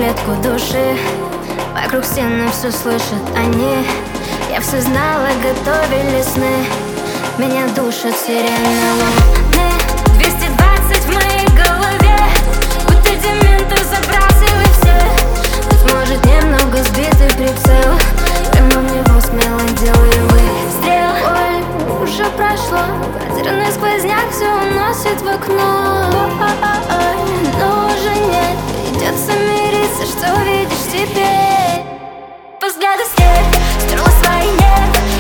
клетку души. Вокруг стены все слышат они. Я все знала, готовили сны. Меня душат сирены луны. 220 в моей голове, будто дементов забрасывай все. Быть может, немного сбитый прицел, прямо в него смело делаю выстрел. Ой, уже прошло, квартирный сквозняк все уносит в окно. Но уже нет, придется мириться, что видишь теперь. По взгляду снег, стерла свои нервы.